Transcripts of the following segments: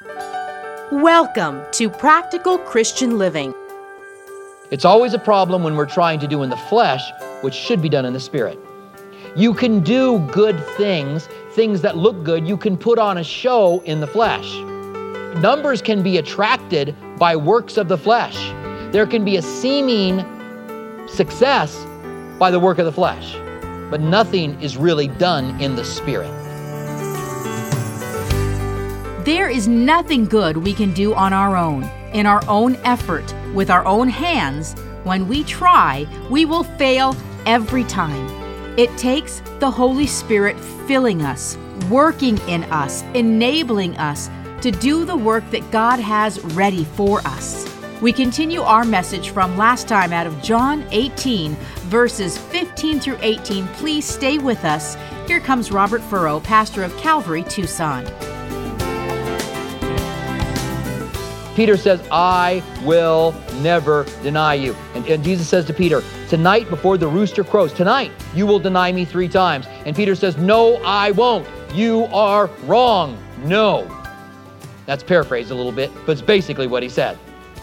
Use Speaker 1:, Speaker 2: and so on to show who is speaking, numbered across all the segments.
Speaker 1: Welcome to Practical Christian Living.
Speaker 2: It's always a problem when we're trying to do in the flesh, which should be done in the Spirit. You can do good things, things that look good. You can put on a show in the flesh. Numbers can be attracted by works of the flesh. There can be a seeming success by the work of the flesh, but nothing is really done in the Spirit.
Speaker 3: There is nothing good we can do on our own, in our own effort, with our own hands. When we try, we will fail every time. It takes the Holy Spirit filling us, working in us, enabling us to do the work that God has ready for us. We continue our message from last time out of John 18, verses 15 through 18. Please stay with us. Here comes Robert Furrow, pastor of Calvary, Tucson.
Speaker 2: Peter says, I will never deny you. And Jesus says to Peter, tonight before the rooster crows, tonight you will deny me 3 times. And Peter says, no, I won't. You are wrong. No. That's paraphrased a little bit, but it's basically what he said.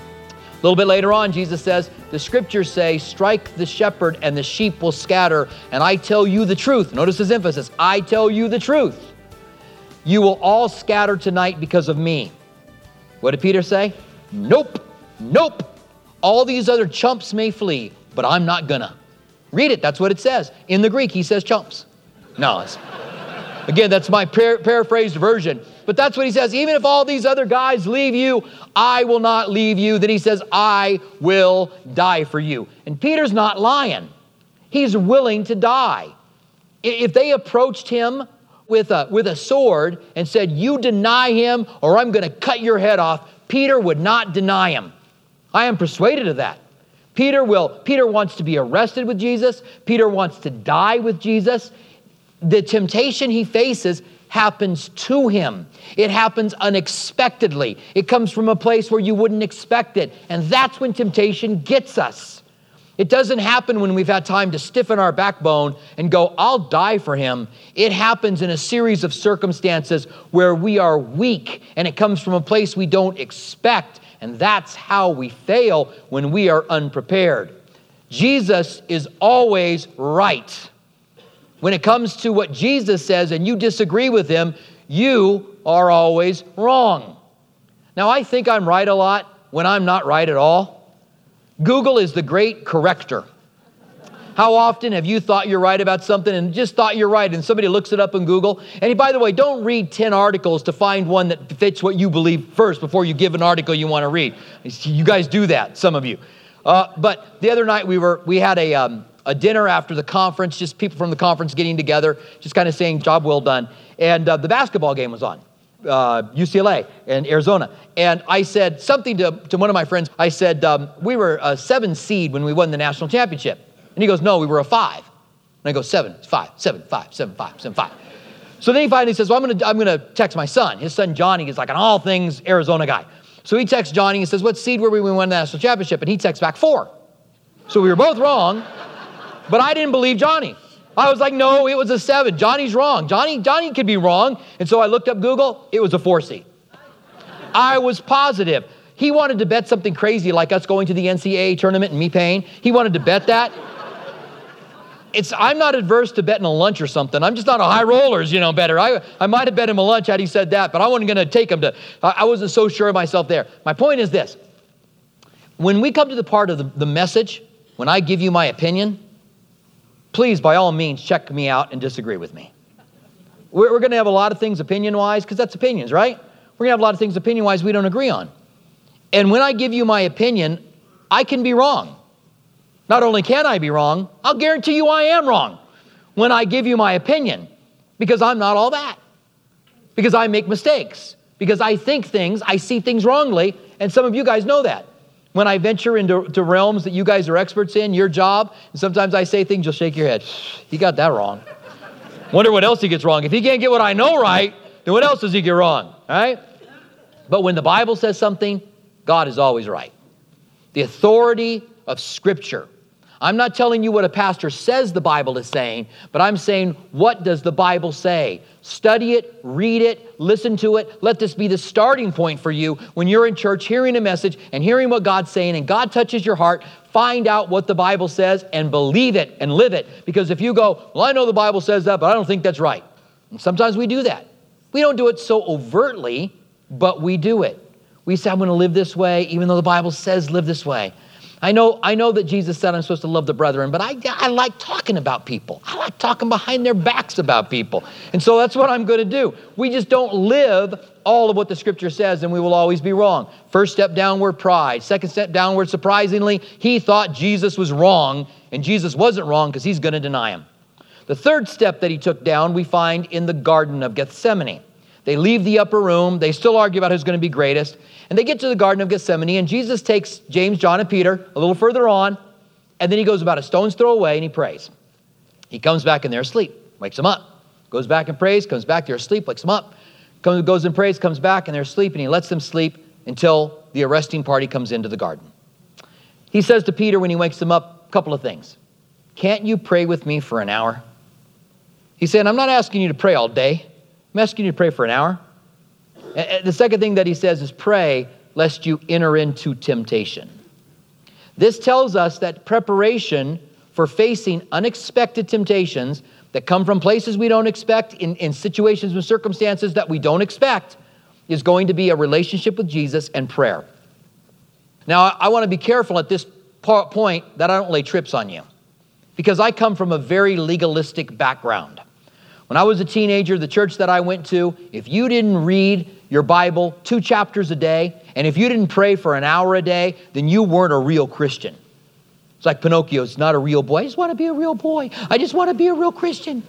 Speaker 2: A little bit later on, Jesus says, the scriptures say, strike the shepherd and the sheep will scatter. And I tell you the truth. Notice his emphasis. I tell you the truth. You will all scatter tonight because of me. What did Peter say? Nope, nope. All these other chumps may flee, but I'm not gonna. Read it, that's what it says. In the Greek, he says chumps. No, again, that's my paraphrased version. But that's what he says. Even if all these other guys leave you, I will not leave you. Then he says, I will die for you. And Peter's not lying. He's willing to die. If they approached him with a sword and said, you deny him or I'm going to cut your head off, Peter would not deny him. I am persuaded of that. Peter wants to be arrested with Jesus. Peter wants to die with Jesus. The temptation he faces happens to him. It happens unexpectedly. It comes from a place where you wouldn't expect it. And that's when temptation gets us. It doesn't happen when we've had time to stiffen our backbone and go, I'll die for him. It happens in a series of circumstances where we are weak and it comes from a place we don't expect. And that's how we fail when we are unprepared. Jesus is always right. When it comes to what Jesus says and you disagree with him, you are always wrong. Now, I think I'm right a lot when I'm not right at all. Google is the great corrector. How often have you thought you're right about something and just thought you're right and somebody looks it up in Google? And by the way, don't read 10 articles to find one that fits what you believe first before you give an article you want to read. You guys do that, some of you. But the other night we had a dinner after the conference, just people from the conference getting together, just kind of saying job well done. And the basketball game was on. UCLA and Arizona. And I said something to one of my friends. I said, we were a 7 seed when we won the national championship. And he goes, no, we were a 5. And I go, 7, 5, 7, 5, 7, 5, 7, 5. So then he finally says, well, I'm gonna text my son. His son Johnny is like an all things Arizona guy. So he texts Johnny and says, what seed were we when we won the national championship? And he texts back 4. So we were both wrong, but I didn't believe Johnny. I was like, no, it was a 7. Johnny's wrong. Johnny could be wrong. And so I looked up Google. It was a 4 seed. I was positive. He wanted to bet something crazy like us going to the NCAA tournament and me paying. He wanted to bet that. I'm not adverse to betting a lunch or something. I'm just not a high rollers, better. I might have bet him a lunch had he said that, but I wasn't going to take him to, I wasn't so sure of myself there. My point is this. When we come to the part of the message, when I give you my opinion, please, by all means, check me out and disagree with me. We're going to have a lot of things opinion-wise, because that's opinions, right? We're going to have a lot of things opinion-wise we don't agree on. And when I give you my opinion, I can be wrong. Not only can I be wrong, I'll guarantee you I am wrong when I give you my opinion, because I'm not all that. Because I make mistakes. Because I think things, I see things wrongly, and some of you guys know that. When I venture into realms that you guys are experts in, your job, and sometimes I say things, you'll shake your head. He got that wrong. Wonder what else he gets wrong. If he can't get what I know right, then what else does he get wrong, all right? But when the Bible says something, God is always right. The authority of Scripture. I'm not telling you what a pastor says the Bible is saying, but I'm saying, what does the Bible say? Study it, read it, listen to it. Let this be the starting point for you when you're in church hearing a message and hearing what God's saying, and God touches your heart. Find out what the Bible says and believe it and live it. Because if you go, well, I know the Bible says that, but I don't think that's right. And sometimes we do that. We don't do it so overtly, but we do it. We say, I'm going to live this way, even though the Bible says live this way. I know that Jesus said I'm supposed to love the brethren, but I like talking about people. I like talking behind their backs about people. And so that's what I'm going to do. We just don't live all of what the Scripture says, and we will always be wrong. First step downward, pride. Second step downward, surprisingly, he thought Jesus was wrong, and Jesus wasn't wrong because he's going to deny him. The third step that he took down we find in the Garden of Gethsemane. They leave the upper room. They still argue about who's going to be greatest. And they get to the Garden of Gethsemane, and Jesus takes James, John, and Peter a little further on, and then he goes about a stone's throw away, and he prays. He comes back, and they're asleep, wakes them up. Goes back and prays, comes back, they're asleep, wakes them up. Goes and prays, comes back, and they're asleep, and he lets them sleep until the arresting party comes into the garden. He says to Peter when he wakes them up, a couple of things. Can't you pray with me for an hour? He said, I'm not asking you to pray all day. I'm asking you to pray for an hour. The second thing that he says is pray lest you enter into temptation. This tells us that preparation for facing unexpected temptations that come from places we don't expect, in situations and circumstances that we don't expect, is going to be a relationship with Jesus and prayer. Now, I want to be careful at this point that I don't lay trips on you, because I come from a very legalistic background. When I was a teenager, the church that I went to, if you didn't read your Bible 2 chapters a day, and if you didn't pray for an hour a day, then you weren't a real Christian. It's like Pinocchio's not a real boy. I just want to be a real boy. I just want to be a real Christian.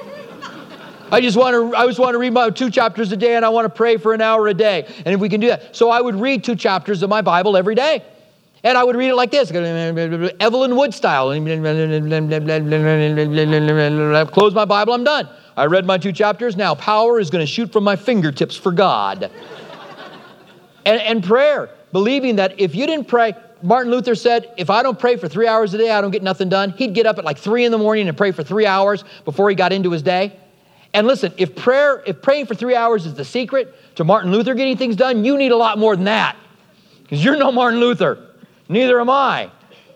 Speaker 2: I just want to read my 2 chapters a day, and I want to pray for an hour a day. And if we can do that. So I would read 2 chapters of my Bible every day. And I would read it like this, Evelyn Wood style. Close my Bible, I'm done. I read my 2 chapters. Now power is going to shoot from my fingertips for God. And prayer, believing that if you didn't pray, Martin Luther said, if I don't pray for 3 hours a day, I don't get nothing done. He'd get up at like 3 in the morning and pray for 3 hours before he got into his day. And listen, if praying for 3 hours is the secret to Martin Luther getting things done, you need a lot more than that. Because you're no Martin Luther. Neither am I.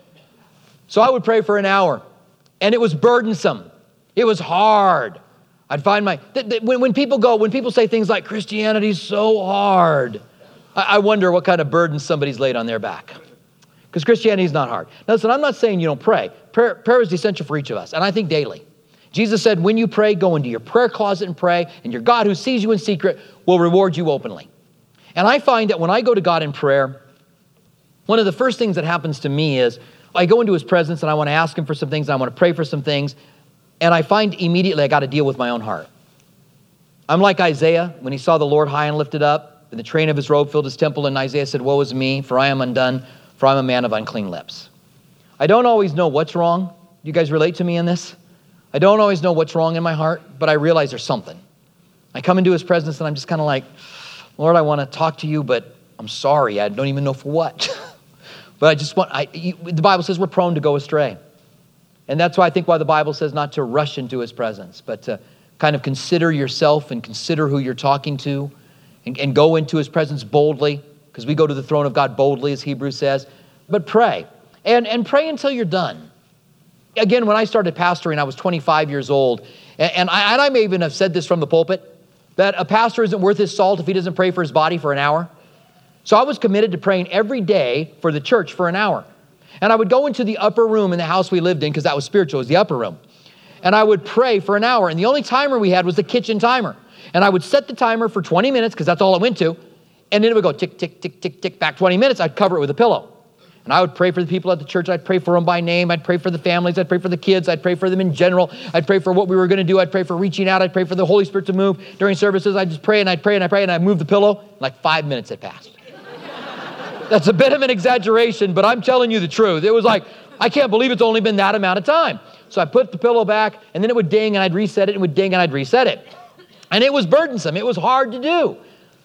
Speaker 2: So I would pray for an hour. And it was burdensome. It was hard. I'd find when people say things like Christianity's so hard, I wonder what kind of burden somebody's laid on their back. Because Christianity is not hard. Now listen, I'm not saying you don't pray. Prayer is essential for each of us, and I think daily. Jesus said, when you pray, go into your prayer closet and pray, and your God who sees you in secret will reward you openly. And I find that when I go to God in prayer, one of the first things that happens to me is I go into his presence and I want to ask him for some things, and I want to pray for some things, and I find immediately I got to deal with my own heart. I'm like Isaiah when he saw the Lord high and lifted up, and the train of his robe filled his temple, and Isaiah said, woe is me, for I am undone, for I'm a man of unclean lips. I don't always know what's wrong. You guys relate to me in this? I don't always know what's wrong in my heart, but I realize there's something. I come into his presence and I'm just kind of like, Lord, I want to talk to you, but I'm sorry. I don't even know for what. But the Bible says we're prone to go astray. And that's why the Bible says not to rush into his presence, but to kind of consider yourself and consider who you're talking to and go into his presence boldly, because we go to the throne of God boldly, as Hebrews says. But pray. And pray until you're done. Again, when I started pastoring, I was 25 years old. And I may even have said this from the pulpit, that a pastor isn't worth his salt if he doesn't pray for his body for an hour. So I was committed to praying every day for the church for an hour. And I would go into the upper room in the house we lived in, because that was spiritual, it was the upper room. And I would pray for an hour. And the only timer we had was the kitchen timer. And I would set the timer for 20 minutes, because that's all it went to. And then it would go tick, tick, tick, tick, tick, back 20 minutes. I'd cover it with a pillow. And I would pray for the people at the church. I'd pray for them by name. I'd pray for the families. I'd pray for the kids. I'd pray for them in general. I'd pray for what we were going to do. I'd pray for reaching out. I'd pray for the Holy Spirit to move during services. I'd just pray and I'd pray and I'd pray and I'd move the pillow. Like 5 minutes had passed. That's a bit of an exaggeration, but I'm telling you the truth. It was like, I can't believe it's only been that amount of time. So I put the pillow back, and then it would ding, and I'd reset it, and it would ding, and I'd reset it. And it was burdensome. It was hard to do.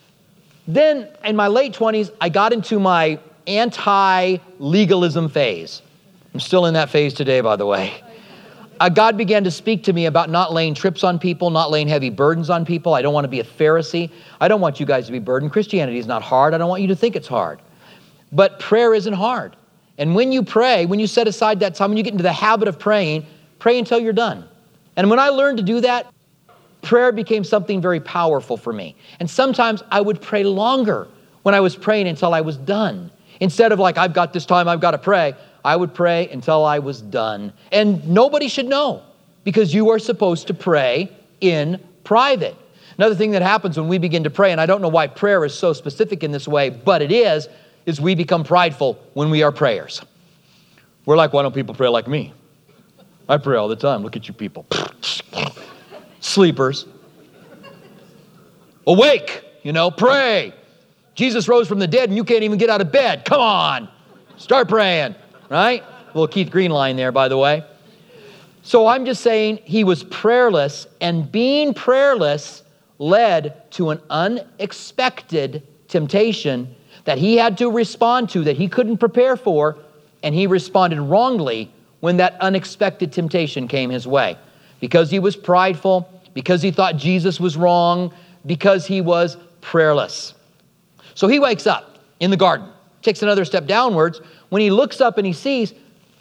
Speaker 2: Then, in my late 20s, I got into my anti-legalism phase. I'm still in that phase today, by the way. God began to speak to me about not laying trips on people, not laying heavy burdens on people. I don't want to be a Pharisee. I don't want you guys to be burdened. Christianity is not hard. I don't want you to think it's hard. But prayer isn't hard. And when you pray, when you set aside that time, when you get into the habit of praying, pray until you're done. And when I learned to do that, prayer became something very powerful for me. And sometimes I would pray longer when I was praying until I was done. Instead of like, I've got this time, I've got to pray, I would pray until I was done. And nobody should know, because you are supposed to pray in private. Another thing that happens when we begin to pray, and I don't know why prayer is so specific in this way, but it is we become prideful when we are prayers. We're like, why don't people pray like me? I pray all the time. Look at you people. Sleepers. Awake, pray. Jesus rose from the dead and you can't even get out of bed. Come on, start praying, right? Little Keith Green line there, by the way. So I'm just saying he was prayerless, and being prayerless led to an unexpected temptation that he had to respond to, that he couldn't prepare for, and he responded wrongly when that unexpected temptation came his way. Because he was prideful, because he thought Jesus was wrong, because he was prayerless. So he wakes up in the garden, takes another step downwards. When he looks up and he sees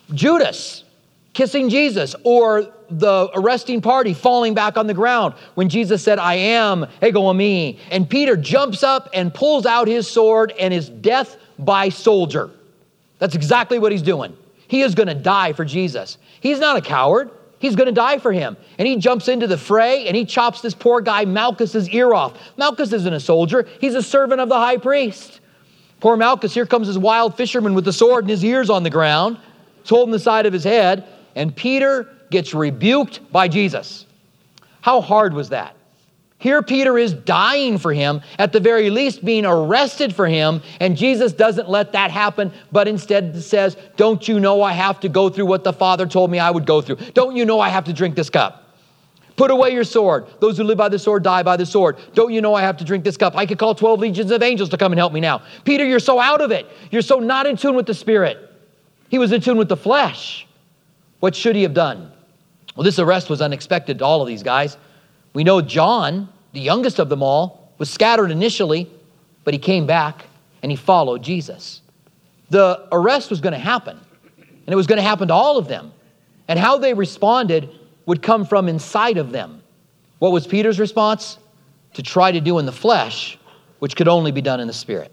Speaker 2: Judas kissing Jesus, or the arresting party falling back on the ground when Jesus said, I am, ego eimi. And Peter jumps up and pulls out his sword and is death by soldier. That's exactly what he's doing. He is going to die for Jesus. He's not a coward. He's going to die for him. And he jumps into the fray and he chops this poor guy Malchus's ear off. Malchus isn't a soldier. He's a servant of the high priest. Poor Malchus, here comes this wild fisherman with the sword and his ears on the ground. He's holding the side of his head. And Peter gets rebuked by Jesus. How hard was that? Here Peter is dying for him, at the very least being arrested for him, and Jesus doesn't let that happen, but instead says, don't you know I have to go through what the Father told me I would go through? Don't you know I have to drink this cup? Put away your sword. Those who live by the sword die by the sword. Don't you know I have to drink this cup? I could call 12 legions of angels to come and help me now. Peter, you're so out of it. You're so not in tune with the Spirit. He was in tune with the flesh. What should he have done? Well, this arrest was unexpected to all of these guys. We know John, the youngest of them all, was scattered initially, but he came back and he followed Jesus. The arrest was going to happen, and it was going to happen to all of them. And how they responded would come from inside of them. What was Peter's response? To try to do in the flesh, which could only be done in the Spirit.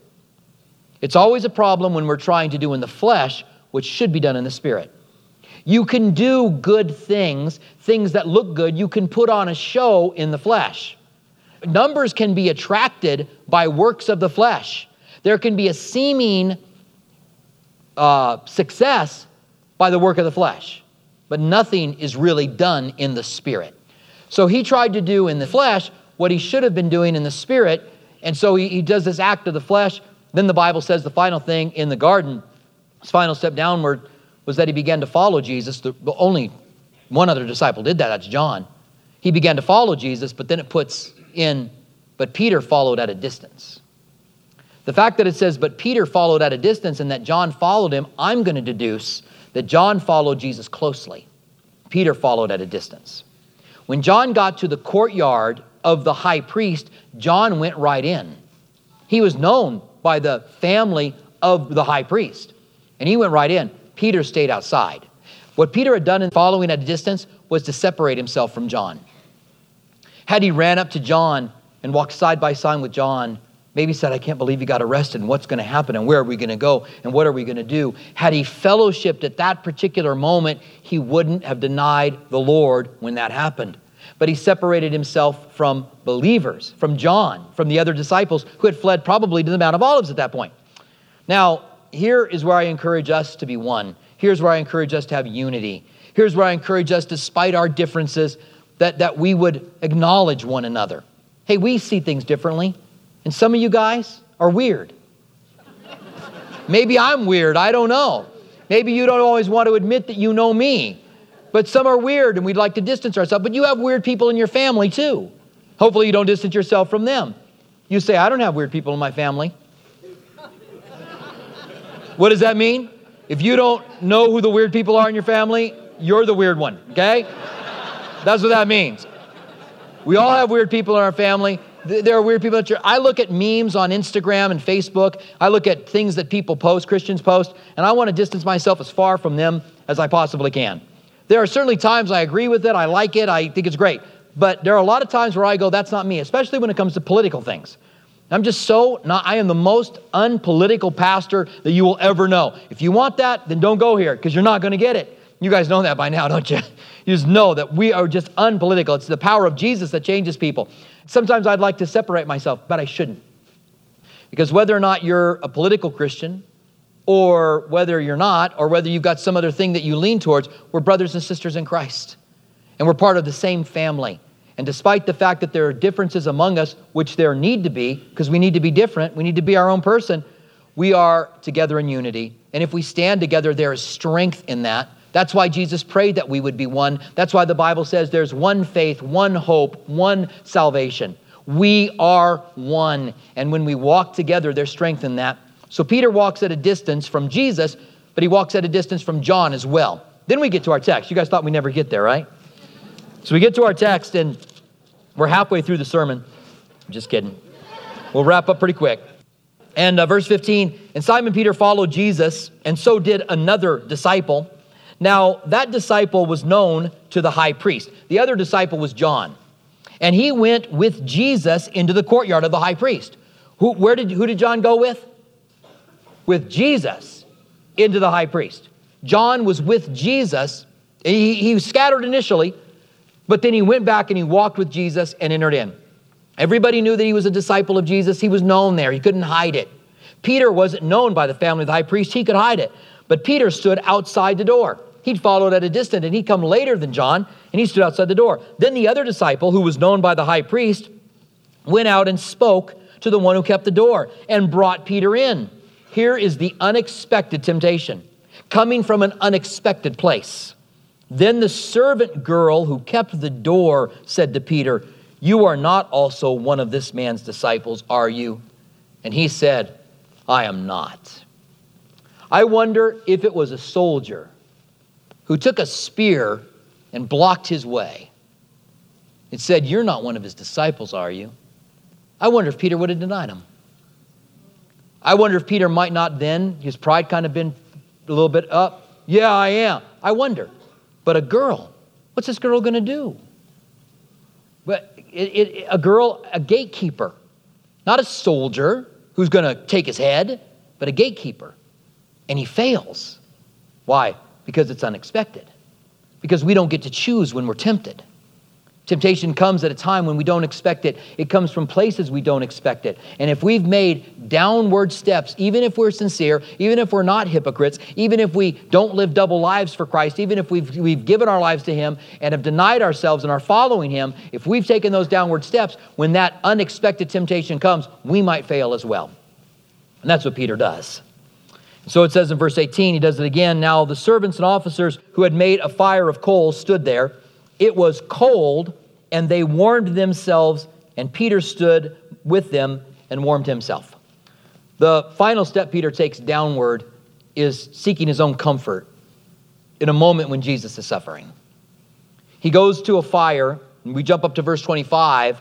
Speaker 2: It's always a problem when we're trying to do in the flesh, which should be done in the Spirit. You can do good things, things that look good. You can put on a show in the flesh. Numbers can be attracted by works of the flesh. There can be a seeming success by the work of the flesh, but nothing is really done in the Spirit. So he tried to do in the flesh what he should have been doing in the Spirit, and so he does this act of the flesh. Then the Bible says the final thing in the garden, his final step downward, was that he began to follow Jesus. The only one other disciple did that, that's John. He began to follow Jesus, but then it puts in, but Peter followed at a distance. The fact that it says, but Peter followed at a distance, and that John followed him, I'm going to deduce that John followed Jesus closely. Peter followed at a distance. When John got to the courtyard of the high priest, John went right in. He was known by the family of the high priest, and he went right in. Peter stayed outside. What Peter had done in following at a distance was to separate himself from John. Had he ran up to John and walked side by side with John, maybe said, I can't believe you got arrested, and what's going to happen, and where are we going to go, and what are we going to do? Had he fellowshipped at that particular moment, he wouldn't have denied the Lord when that happened. But he separated himself from believers, from John, from the other disciples who had fled probably to the Mount of Olives at that point. Now, here is where I encourage us to be one. Here's where I encourage us to have unity. Here's where I encourage us, despite our differences, that we would acknowledge one another. Hey, we see things differently, and some of you guys are weird. Maybe I'm weird, I don't know. Maybe you don't always want to admit that you know me, but some are weird and we'd like to distance ourselves. But you have weird people in your family too. Hopefully you don't distance yourself from them. You say, I don't have weird people in my family. What does that mean? If you don't know who the weird people are in your family, you're the weird one, okay? That's what that means. We all have weird people in our family. There are weird people at church. I look at memes on Instagram and Facebook. I look at things that people post, Christians post, and I want to distance myself as far from them as I possibly can. There are certainly times I agree with it, I like it, I think it's great. But there are a lot of times where I go, that's not me, especially when it comes to political things. I am the most unpolitical pastor that you will ever know. If you want that, then don't go here, because you're not going to get it. You guys know that by now, don't you? You just know that we are just unpolitical. It's the power of Jesus that changes people. Sometimes I'd like to separate myself, but I shouldn't. Because whether or not you're a political Christian, or whether you're not, or whether you've got some other thing that you lean towards, we're brothers and sisters in Christ. And we're part of the same family. And despite the fact that there are differences among us, which there need to be, because we need to be different, we need to be our own person, we are together in unity. And if we stand together, there is strength in that. That's why Jesus prayed that we would be one. That's why the Bible says there's one faith, one hope, one salvation. We are one. And when we walk together, there's strength in that. So Peter walks at a distance from Jesus, but he walks at a distance from John as well. Then we get to our text. You guys thought we never get there, right? So we get to our text, and we're halfway through the sermon. I'm just kidding. We'll wrap up pretty quick. And verse 15, and Simon Peter followed Jesus, and so did another disciple. Now, that disciple was known to the high priest. The other disciple was John. And he went with Jesus into the courtyard of the high priest. Who did John go with? With Jesus into the high priest. John was with Jesus. He was scattered initially, but then he went back and he walked with Jesus and entered in. Everybody knew that he was a disciple of Jesus. He was known there. He couldn't hide it. Peter wasn't known by the family of the high priest. He could hide it. But Peter stood outside the door. He'd followed at a distance, and he'd come later than John, and he stood outside the door. Then the other disciple, who was known by the high priest, went out and spoke to the one who kept the door and brought Peter in. Here is the unexpected temptation, coming from an unexpected place. Then the servant girl who kept the door said to Peter, "You are not also one of this man's disciples, are you?" And he said, "I am not." I wonder if it was a soldier who took a spear and blocked his way. It said, "You're not one of his disciples, are you?" I wonder if Peter would have denied him. I wonder if Peter might not then, his pride kind of been a little bit up. "Yeah, I am." I wonder. But a girl, what's this girl going to do? But a girl, a gatekeeper, not a soldier who's going to take his head, but a gatekeeper. And he fails. Why? Because it's unexpected. Because we don't get to choose when we're tempted. Temptation comes at a time when we don't expect it. It comes from places we don't expect it. And if we've made downward steps, even if we're sincere, even if we're not hypocrites, even if we don't live double lives for Christ, even if we've given our lives to Him and have denied ourselves and are following Him, if we've taken those downward steps, when that unexpected temptation comes, we might fail as well. And that's what Peter does. So it says in verse 18, he does it again. Now the servants and officers who had made a fire of coals stood there. It was cold, and they warmed themselves, and Peter stood with them and warmed himself. The final step Peter takes downward is seeking his own comfort in a moment when Jesus is suffering. He goes to a fire, and we jump up to verse 25.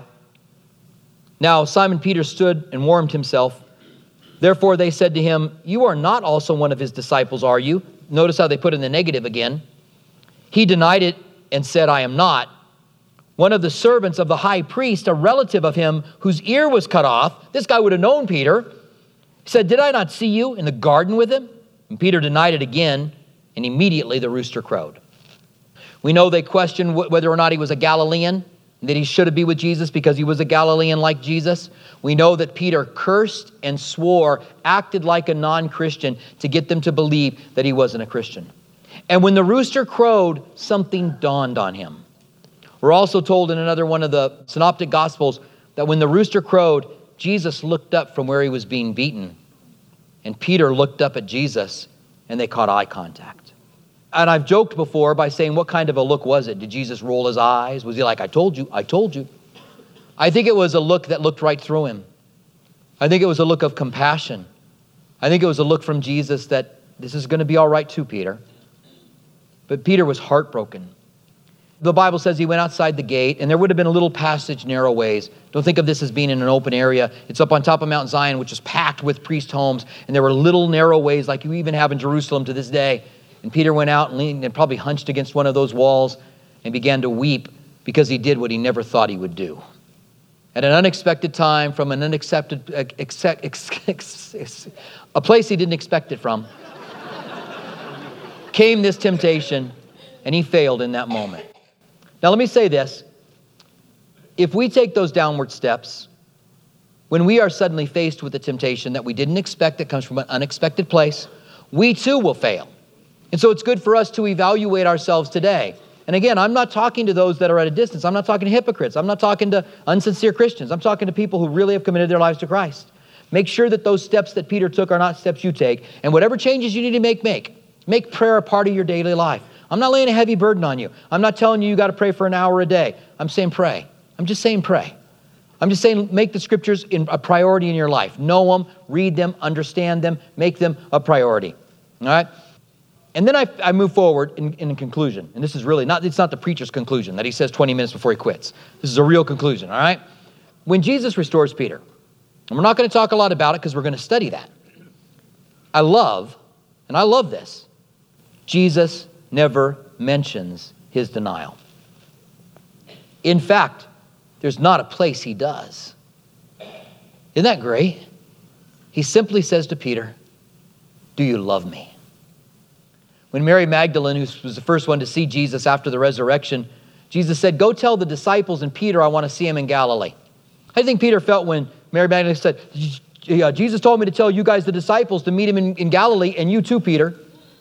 Speaker 2: Now Simon Peter stood and warmed himself. Therefore they said to him, "You are not also one of his disciples, are you?" Notice how they put in the negative again. He denied it and said, "I am not." One of the servants of the high priest, a relative of him whose ear was cut off, this guy would have known Peter, said, "Did I not see you in the garden with him?" And Peter denied it again, and immediately the rooster crowed. We know they questioned whether or not he was a Galilean, that he should be with Jesus because he was a Galilean like Jesus. We know that Peter cursed and swore, acted like a non-Christian to get them to believe that he wasn't a Christian. And when the rooster crowed, something dawned on him. We're also told in another one of the synoptic gospels that when the rooster crowed, Jesus looked up from where he was being beaten. And Peter looked up at Jesus, and they caught eye contact. And I've joked before by saying, what kind of a look was it? Did Jesus roll his eyes? Was he like, "I told you, I told you"? I think it was a look that looked right through him. I think it was a look of compassion. I think it was a look from Jesus that This is going to be all right too, Peter. But Peter was heartbroken. The Bible says he went outside the gate, and there would have been a little passage, narrow ways. Don't think of this as being in an open area. It's up on top of Mount Zion, which is packed with priest homes, and there were little narrow ways like you even have in Jerusalem to this day. And Peter went out and leaned and probably hunched against one of those walls and began to weep because he did what he never thought he would do. At an unexpected time, from an unaccepted, a place he didn't expect it from, came this temptation, and he failed in that moment. Now let me say this. If we take those downward steps, when we are suddenly faced with a temptation that we didn't expect, that comes from an unexpected place, we too will fail. And so it's good for us to evaluate ourselves today. And again, I'm not talking to those that are at a distance. I'm not talking to hypocrites. I'm not talking to unsincere Christians. I'm talking to people who really have committed their lives to Christ. Make sure that those steps that Peter took are not steps you take. And whatever changes you need to make. Make prayer a part of your daily life. I'm not laying a heavy burden on you. I'm not telling you got to pray for an hour a day. I'm saying pray. I'm just saying pray. I'm just saying make the scriptures a priority in your life. Know them, read them, understand them, make them a priority. All right? And then I move forward in conclusion. And this is really it's not the preacher's conclusion that he says 20 minutes before he quits. This is a real conclusion, all right? When Jesus restores Peter, and we're not going to talk a lot about it because we're going to study that. I love this, Jesus never mentions his denial. In fact, there's not a place he does. Isn't that great? He simply says to Peter, "Do you love me?" When Mary Magdalene, who was the first one to see Jesus after the resurrection, Jesus said, "Go tell the disciples and Peter I want to see him in Galilee." How do you think Peter felt when Mary Magdalene said, "Jesus told me to tell you guys, the disciples, to meet him in Galilee, and you too, Peter"?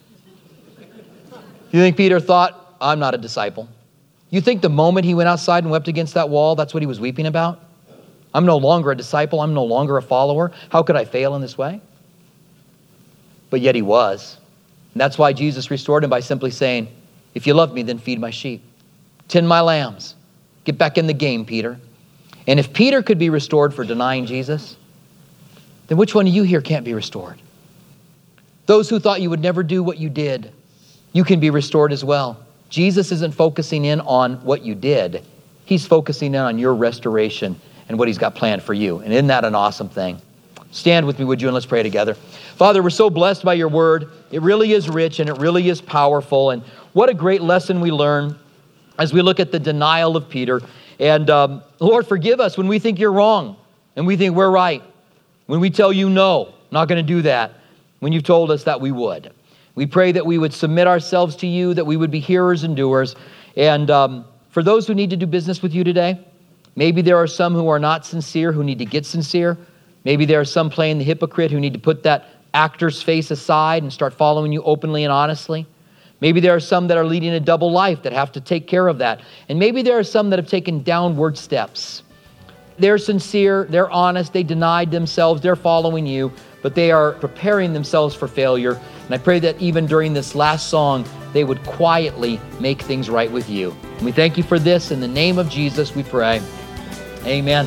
Speaker 2: You think Peter thought, "I'm not a disciple"? You think the moment he went outside and wept against that wall, that's what he was weeping about? I'm no longer a disciple. I'm no longer a follower. How could I fail in this way? But yet he was. And that's why Jesus restored him by simply saying, "If you love me, then feed my sheep. Tend my lambs. Get back in the game, Peter." And if Peter could be restored for denying Jesus, then which one of you here can't be restored? Those who thought you would never do what you did, you can be restored as well. Jesus isn't focusing in on what you did. He's focusing in on your restoration and what he's got planned for you. And isn't that an awesome thing? Stand with me, would you, and let's pray together. Father, we're so blessed by your word. It really is rich and it really is powerful. And what a great lesson we learn as we look at the denial of Peter. And Lord, forgive us when we think you're wrong and we think we're right. When we tell you no, not going to do that, when you've told us that we would. We pray that we would submit ourselves to you, that we would be hearers and doers. And for those who need to do business with you today, maybe there are some who are not sincere, who need to get sincere. Maybe there are some playing the hypocrite who need to put that actor's face aside and start following you openly and honestly. Maybe there are some that are leading a double life that have to take care of that. And maybe there are some that have taken downward steps. They're sincere, they're honest, they denied themselves, they're following you, but they are preparing themselves for failure. And I pray that even during this last song, they would quietly make things right with you. And we thank you for this. In the name of Jesus, we pray. Amen.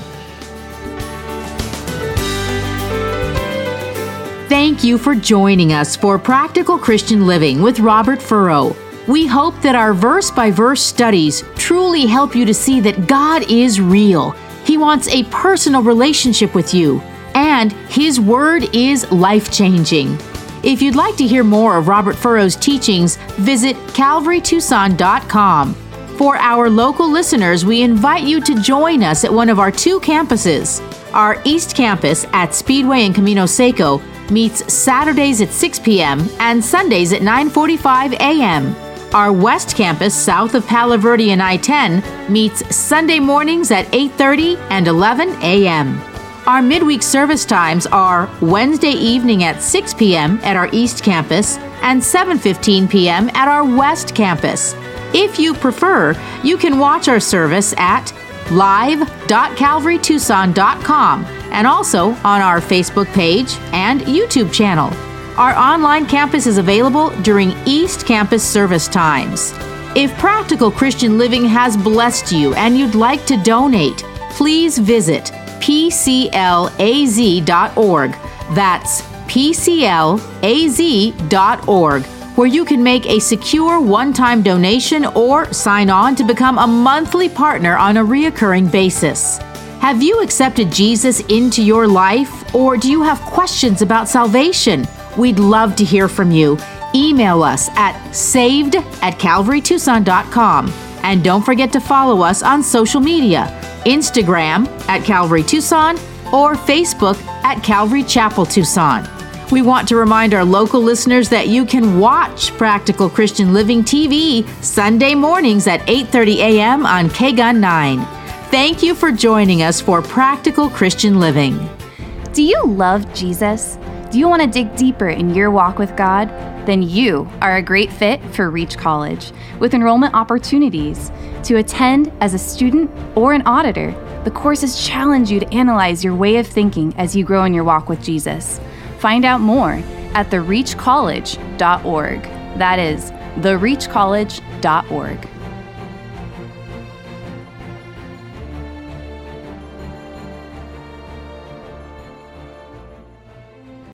Speaker 3: Thank you for joining us for Practical Christian Living with Robert Furrow. We hope that our verse-by-verse studies truly help you to see that God is real. He wants a personal relationship with you, and His Word is life-changing. If you'd like to hear more of Robert Furrow's teachings, visit CalvaryTucson.com. For our local listeners, we invite you to join us at one of our two campuses. Our East Campus at Speedway and Camino Seco meets Saturdays at 6 p.m. and Sundays at 9:45 a.m. Our West Campus, south of Palo Verde and I-10, meets Sunday mornings at 8:30 and 11 a.m. Our midweek service times are Wednesday evening at 6 p.m. at our East Campus and 7:15 p.m. at our West Campus. If you prefer, you can watch our service at live.calvarytucson.com and also on our Facebook page and YouTube channel. Our online campus is available during East Campus service times. If Practical Christian Living has blessed you and you'd like to donate, please visit pclaz.org. That's pclaz.org, where you can make a secure one-time donation or sign on to become a monthly partner on a reoccurring basis. Have you accepted Jesus into your life, or do you have questions about salvation? We'd love to hear from you. Email us at saved@calvarytucson.com. And don't forget to follow us on social media, Instagram at Calvary Tucson or Facebook at Calvary Chapel Tucson. We want to remind our local listeners that you can watch Practical Christian Living TV Sunday mornings at 8:30 a.m. on KGUN 9. Thank you for joining us for Practical Christian Living.
Speaker 4: Do you love Jesus? Do you want to dig deeper in your walk with God? Then you are a great fit for Reach College, with enrollment opportunities. To attend as a student or an auditor, the courses challenge you to analyze your way of thinking as you grow in your walk with Jesus. Find out more at thereachcollege.org. That is, thereachcollege.org.